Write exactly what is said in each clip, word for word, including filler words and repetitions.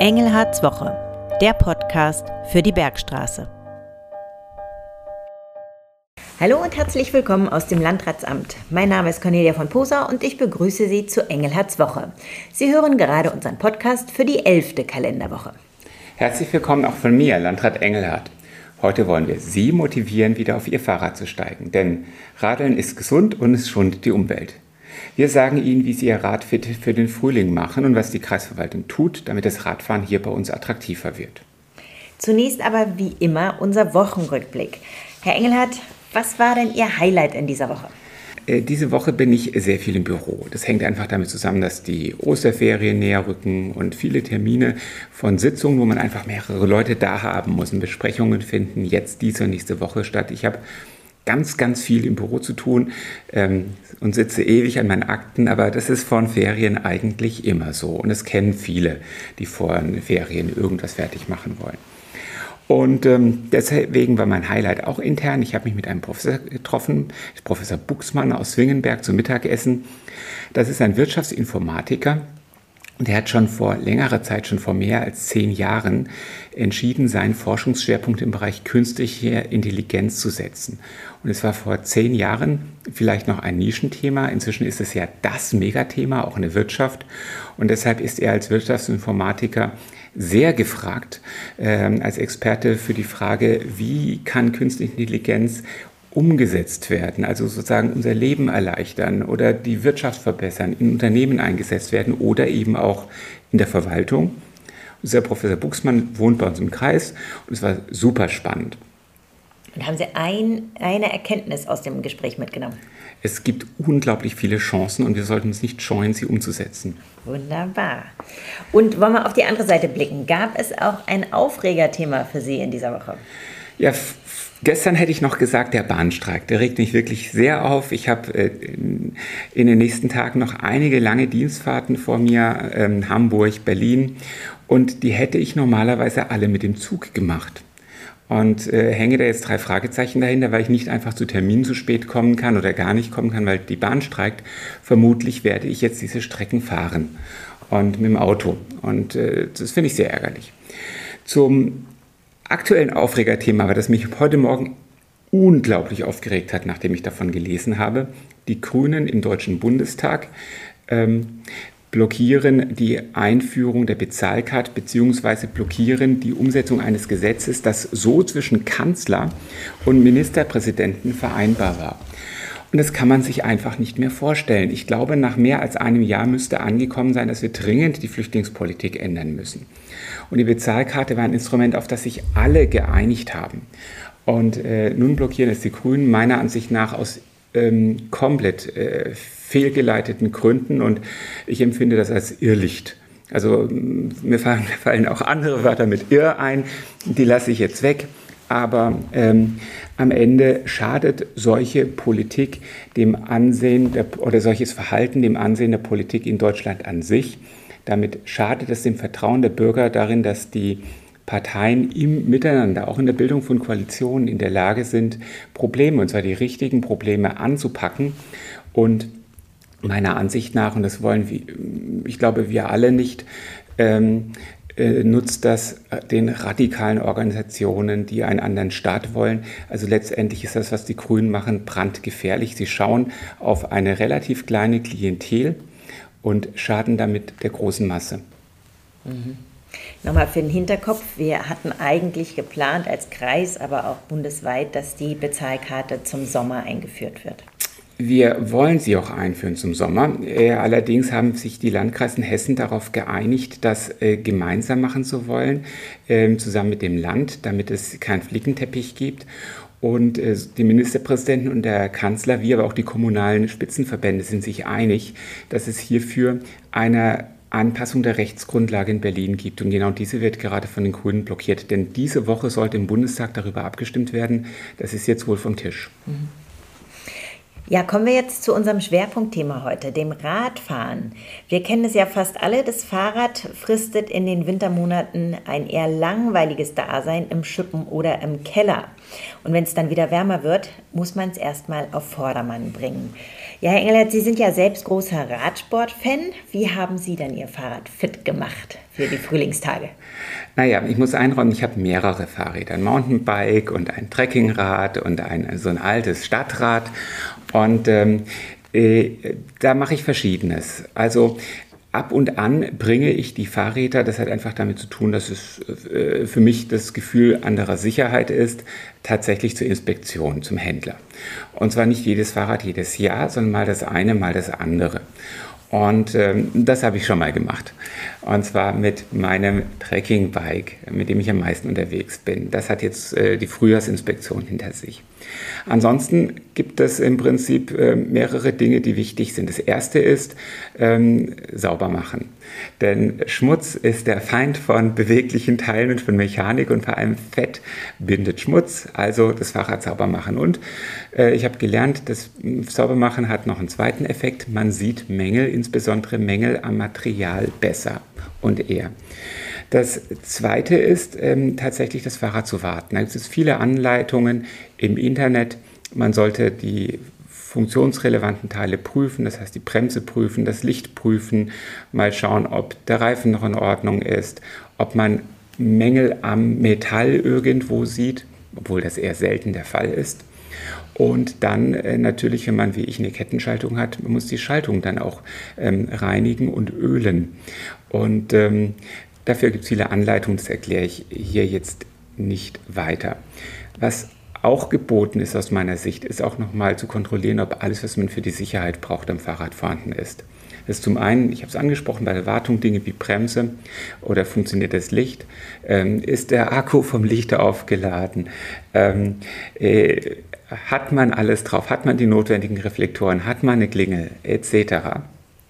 Engelhards Woche, der Podcast für die Bergstraße. Hallo und herzlich willkommen aus dem Landratsamt. Mein Name ist Cornelia von Posa und ich begrüße Sie zu Engelhards Woche. Sie hören gerade unseren Podcast für die elfte Kalenderwoche. Herzlich willkommen auch von mir, Landrat Engelhard. Heute wollen wir Sie motivieren, wieder auf Ihr Fahrrad zu steigen, denn Radeln ist gesund und es schont die Umwelt. Wir sagen Ihnen, wie Sie Ihr Rad fit für den Frühling machen und was die Kreisverwaltung tut, damit das Radfahren hier bei uns attraktiver wird. Zunächst aber wie immer unser Wochenrückblick. Herr Engelhardt, was war denn Ihr Highlight in dieser Woche? Diese Woche bin ich sehr viel im Büro. Das hängt einfach damit zusammen, dass die Osterferien näher rücken und viele Termine von Sitzungen, wo man einfach mehrere Leute da haben muss und Besprechungen finden, jetzt diese und nächste Woche statt. Ich habe ganz, ganz viel im Büro zu tun ähm, und sitze ewig an meinen Akten, aber das ist vor den Ferien eigentlich immer so. Und das kennen viele, die vor den Ferien irgendwas fertig machen wollen. Und ähm, deswegen war mein Highlight auch intern. Ich habe mich mit einem Professor getroffen, Professor Buxmann aus Zwingenberg zum Mittagessen. Das ist ein Wirtschaftsinformatiker. Und der hat schon vor längerer Zeit, schon vor mehr als zehn Jahren, entschieden, seinen Forschungsschwerpunkt im Bereich künstliche Intelligenz zu setzen. Und es war vor zehn Jahren vielleicht noch ein Nischenthema. Inzwischen ist es ja das Megathema, auch in der Wirtschaft. Und deshalb ist er als Wirtschaftsinformatiker sehr gefragt, äh, als Experte für die Frage, wie kann künstliche Intelligenz umgesetzt werden, also sozusagen unser Leben erleichtern oder die Wirtschaft verbessern, in Unternehmen eingesetzt werden oder eben auch in der Verwaltung. Unser Professor Buxmann wohnt bei uns im Kreis und es war super spannend. Und haben Sie ein, eine Erkenntnis aus dem Gespräch mitgenommen? Es gibt unglaublich viele Chancen und wir sollten uns nicht scheuen, sie umzusetzen. Wunderbar. Und wollen wir auf die andere Seite blicken? Gab es auch ein Aufregerthema für Sie in dieser Woche? Ja, f- gestern hätte ich noch gesagt, der Bahnstreik, der regt mich wirklich sehr auf. Ich habe äh, in, in den nächsten Tagen noch einige lange Dienstfahrten vor mir, ähm, Hamburg, Berlin, und die hätte ich normalerweise alle mit dem Zug gemacht. Und äh, hänge da jetzt drei Fragezeichen dahinter, weil ich nicht einfach zu Terminen zu spät kommen kann oder gar nicht kommen kann, weil die Bahn streikt. Vermutlich werde ich jetzt diese Strecken fahren und mit dem Auto. Und äh, das finde ich sehr ärgerlich. Zum aktuellen Aufregerthema, weil das mich heute Morgen unglaublich aufgeregt hat, nachdem ich davon gelesen habe. Die Grünen im Deutschen Bundestag ähm, blockieren die Einführung der Bezahlkarte bzw. blockieren die Umsetzung eines Gesetzes, das so zwischen Kanzler und Ministerpräsidenten vereinbar war. Und das kann man sich einfach nicht mehr vorstellen. Ich glaube, nach mehr als einem Jahr müsste angekommen sein, dass wir dringend die Flüchtlingspolitik ändern müssen. Und die Bezahlkarte war ein Instrument, auf das sich alle geeinigt haben. Und äh, nun blockieren es die Grünen meiner Ansicht nach aus ähm, komplett äh, fehlgeleiteten Gründen. Und ich empfinde das als Irrlicht. Also mir fallen, mir fallen auch andere Wörter mit Irr ein, die lasse ich jetzt weg. Aber ähm, am Ende schadet solche Politik dem Ansehen der, oder solches Verhalten dem Ansehen der Politik in Deutschland an sich. Damit schadet es dem Vertrauen der Bürger darin, dass die Parteien im Miteinander, auch in der Bildung von Koalitionen, in der Lage sind, Probleme, und zwar die richtigen Probleme anzupacken. Und meiner Ansicht nach, und das wollen wir, ich glaube, wir alle nicht, ähm, äh, nutzt das den radikalen Organisationen, die einen anderen Staat wollen. Also letztendlich ist das, was die Grünen machen, brandgefährlich. Sie schauen auf eine relativ kleine Klientel und schaden damit der großen Masse. Mhm. Nochmal für den Hinterkopf, wir hatten eigentlich geplant als Kreis, aber auch bundesweit, dass die Bezahlkarte zum Sommer eingeführt wird. Wir wollen sie auch einführen zum Sommer. Äh, allerdings haben sich die Landkreise in Hessen darauf geeinigt, das äh, gemeinsam machen zu wollen, äh, zusammen mit dem Land, damit es keinen Flickenteppich gibt. Und äh, die Ministerpräsidenten und der Kanzler, wie aber auch die kommunalen Spitzenverbände sind sich einig, dass es hierfür eine Anpassung der Rechtsgrundlage in Berlin gibt. Und genau diese wird gerade von den Grünen blockiert. Denn diese Woche sollte im Bundestag darüber abgestimmt werden. Das ist jetzt wohl vom Tisch. Mhm. Ja, kommen wir jetzt zu unserem Schwerpunktthema heute, dem Radfahren. Wir kennen es ja fast alle, das Fahrrad fristet in den Wintermonaten ein eher langweiliges Dasein im Schuppen oder im Keller. Und wenn es dann wieder wärmer wird, muss man es erstmal auf Vordermann bringen. Ja, Herr Engelhardt, Sie sind ja selbst großer Radsport-Fan. Wie haben Sie denn Ihr Fahrrad fit gemacht? für die Frühlingstage? Naja, ich muss einräumen, ich habe mehrere Fahrräder. Ein Mountainbike und ein Trekkingrad und ein, so ein altes Stadtrad. Und ähm, äh, da mache ich Verschiedenes. Also ab und an bringe ich die Fahrräder, das hat einfach damit zu tun, dass es äh, für mich das Gefühl anderer Sicherheit ist, tatsächlich zur Inspektion, zum Händler. Und zwar nicht jedes Fahrrad jedes Jahr, sondern mal das eine, mal das andere. Und ähm, das habe ich schon mal gemacht. Und zwar mit meinem Trekkingbike, mit dem ich am meisten unterwegs bin. Das hat jetzt äh, die Frühjahrsinspektion hinter sich. Ansonsten gibt es im Prinzip äh, mehrere Dinge, die wichtig sind. Das erste ist ähm, sauber machen. Denn Schmutz ist der Feind von beweglichen Teilen und von Mechanik und vor allem Fett bindet Schmutz, also das Fahrrad sauber machen. Und äh, ich habe gelernt, das Saubermachen hat noch einen zweiten Effekt. Man sieht Mängel, insbesondere Mängel am Material besser und eher. Das Zweite ist ähm, tatsächlich das Fahrrad zu warten. Da gibt es viele Anleitungen im Internet. Man sollte die funktionsrelevanten Teile prüfen, das heißt die Bremse prüfen, das Licht prüfen, mal schauen, ob der Reifen noch in Ordnung ist, ob man Mängel am Metall irgendwo sieht, obwohl das eher selten der Fall ist. Und dann äh, natürlich, wenn man wie ich eine Kettenschaltung hat, man muss die Schaltung dann auch ähm, reinigen und ölen. Und ähm, dafür gibt es viele Anleitungen, das erkläre ich hier jetzt nicht weiter. Was auch geboten ist aus meiner Sicht, ist auch nochmal zu kontrollieren, ob alles, was man für die Sicherheit braucht, am Fahrrad vorhanden ist. Das ist zum einen, ich habe es angesprochen, bei der Wartung Dinge wie Bremse oder funktioniert das Licht, ähm, ist der Akku vom Licht aufgeladen, ähm, äh, hat man alles drauf, hat man die notwendigen Reflektoren, hat man eine Klingel et cetera.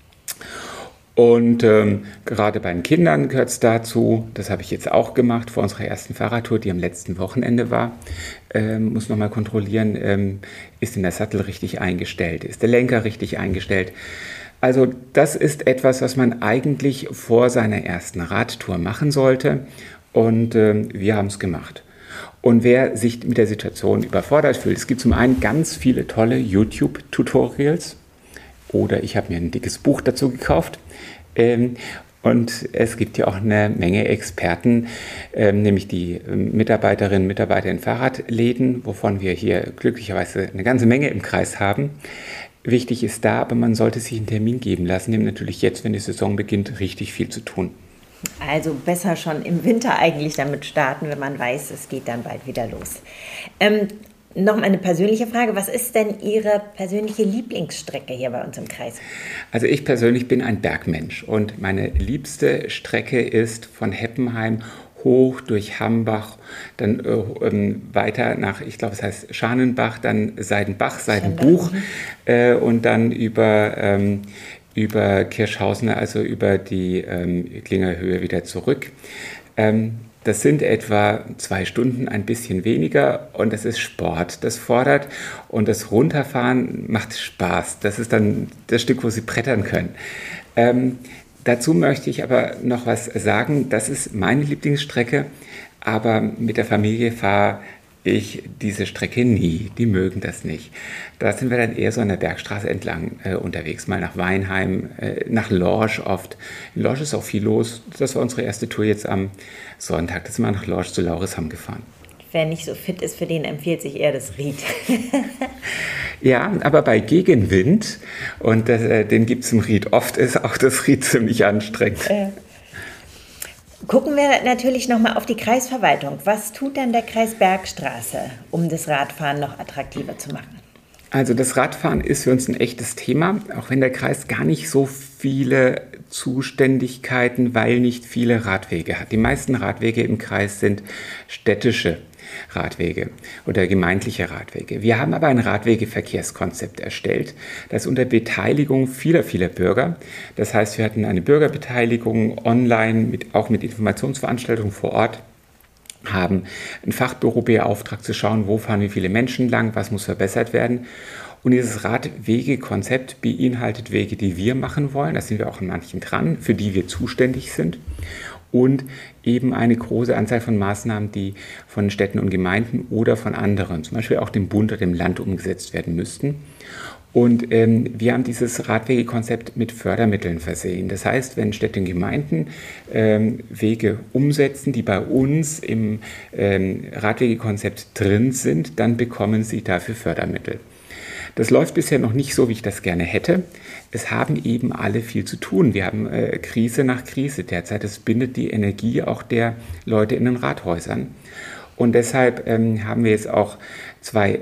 Und ähm, gerade bei den Kindern gehört es dazu, das habe ich jetzt auch gemacht vor unserer ersten Fahrradtour, die am letzten Wochenende war, ähm, muss nochmal kontrollieren, ähm, ist denn der Sattel richtig eingestellt, ist der Lenker richtig eingestellt. Also das ist etwas, was man eigentlich vor seiner ersten Radtour machen sollte und ähm, wir haben es gemacht. Und wer sich mit der Situation überfordert fühlt, es gibt zum einen ganz viele tolle YouTube-Tutorials oder ich habe mir ein dickes Buch dazu gekauft. Ähm, und es gibt ja auch eine Menge Experten, ähm, nämlich die ähm, Mitarbeiterinnen und Mitarbeiter in Fahrradläden, wovon wir hier glücklicherweise eine ganze Menge im Kreis haben. Wichtig ist da, aber man sollte sich einen Termin geben lassen, nämlich natürlich jetzt, wenn die Saison beginnt, richtig viel zu tun. Also besser schon im Winter eigentlich damit starten, wenn man weiß, es geht dann bald wieder los. Ähm, Noch mal eine persönliche Frage. Was ist denn Ihre persönliche Lieblingsstrecke hier bei uns im Kreis? Also ich persönlich bin ein Bergmensch und meine liebste Strecke ist von Heppenheim hoch durch Hambach, dann äh, weiter nach, ich glaube es heißt Scharnenbach, dann Seidenbach, Seidenbuch äh, und dann über, ähm, über Kirschhausen, also über die ähm, Klingerhöhe wieder zurück. Ähm, Das sind etwa zwei Stunden, ein bisschen weniger und das ist Sport. Das fordert und das Runterfahren macht Spaß. Das ist dann das Stück, wo Sie brettern können. Ähm, dazu möchte ich aber noch was sagen. Das ist meine Lieblingsstrecke, aber mit der Familie fahre ich diese Strecke nie. Die mögen das nicht. Da sind wir dann eher so an der Bergstraße entlang äh, unterwegs, mal nach Weinheim, äh, nach Lorsch oft. In Lorsch ist auch viel los. Das war unsere erste Tour jetzt am Sonntag. Da sind wir nach Lorsch zu Laurishamn gefahren. Wer nicht so fit ist, für den empfiehlt sich eher das Ried. Ja, aber bei Gegenwind, und das, äh, den gibt es im Ried oft, ist auch das Ried ziemlich anstrengend. Äh. Gucken wir natürlich nochmal auf die Kreisverwaltung. Was tut denn der Kreis Bergstraße, um das Radfahren noch attraktiver zu machen? Also das Radfahren ist für uns ein echtes Thema, auch wenn der Kreis gar nicht so viele Zuständigkeiten, weil nicht viele Radwege hat. Die meisten Radwege im Kreis sind städtische Radwege oder gemeindliche Radwege. Wir haben aber ein Radwegeverkehrskonzept erstellt, das unter Beteiligung vieler, vieler Bürger, das heißt, wir hatten eine Bürgerbeteiligung online, mit, auch mit Informationsveranstaltungen vor Ort, haben ein Fachbüro beauftragt zu schauen, wo fahren wie viele Menschen lang, was muss verbessert werden. Und dieses Radwegekonzept beinhaltet Wege, die wir machen wollen, da sind wir auch in manchen dran, für die wir zuständig sind. und eben eine große Anzahl von Maßnahmen, die von Städten und Gemeinden oder von anderen, zum Beispiel auch dem Bund oder dem Land, umgesetzt werden müssten. Und ähm, wir haben dieses Radwegekonzept mit Fördermitteln versehen. Das heißt, wenn Städte und Gemeinden ähm, Wege umsetzen, die bei uns im ähm, Radwegekonzept drin sind, dann bekommen sie dafür Fördermittel. Das läuft bisher noch nicht so, wie ich das gerne hätte. Es haben eben alle viel zu tun. Wir haben äh, Krise nach Krise derzeit. Es bindet die Energie auch der Leute in den Rathäusern. Und deshalb ähm, haben wir jetzt auch zwei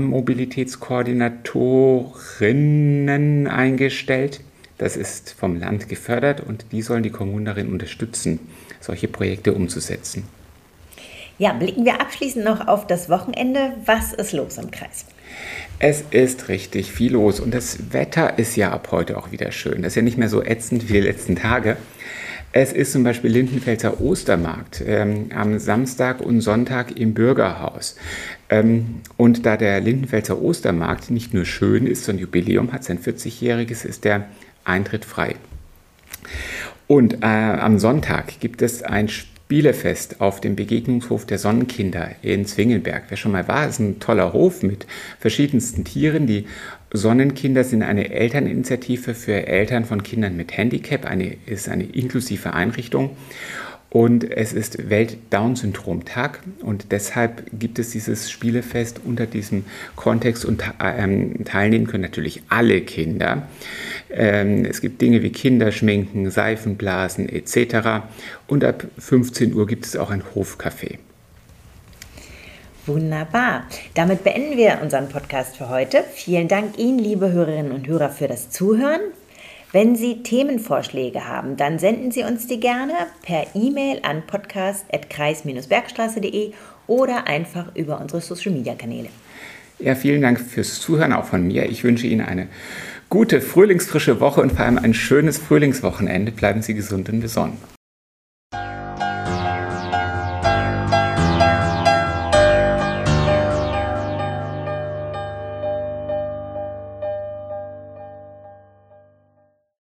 Nahmobilitätskoordinatorinnen eingestellt. Das ist vom Land gefördert und die sollen die Kommunen darin unterstützen, solche Projekte umzusetzen. Ja, blicken wir abschließend noch auf das Wochenende. Was ist los im Kreis? Es ist richtig viel los und das Wetter ist ja ab heute auch wieder schön. Das ist ja nicht mehr so ätzend wie die letzten Tage. Es ist zum Beispiel Lindenfelser Ostermarkt ähm, am Samstag und Sonntag im Bürgerhaus. Ähm, und da der Lindenfelser Ostermarkt nicht nur schön ist, sondern Jubiläum hat, sein vierzigjähriges, ist der Eintritt frei. Und äh, am Sonntag gibt es ein Spielefest auf dem Begegnungshof der Sonnenkinder in Zwingelberg. Wer schon mal war, ist ein toller Hof mit verschiedensten Tieren. Die Sonnenkinder sind eine Elterninitiative für Eltern von Kindern mit Handicap, eine, ist eine inklusive Einrichtung und es ist Welt-Down-Syndrom-Tag und deshalb gibt es dieses Spielefest unter diesem Kontext und ähm, teilnehmen können natürlich alle Kinder. Ähm, es gibt Dinge wie Kinderschminken, Seifenblasen et cetera und ab fünfzehn Uhr gibt es auch ein Hofcafé. Wunderbar. Damit beenden wir unseren Podcast für heute. Vielen Dank Ihnen, liebe Hörerinnen und Hörer, für das Zuhören. Wenn Sie Themenvorschläge haben, dann senden Sie uns die gerne per E-Mail an podcast at kreis bergstraße punkt de oder einfach über unsere Social-Media-Kanäle. Ja, vielen Dank fürs Zuhören auch von mir. Ich wünsche Ihnen eine gute, frühlingsfrische Woche und vor allem ein schönes Frühlingswochenende. Bleiben Sie gesund und besonnen.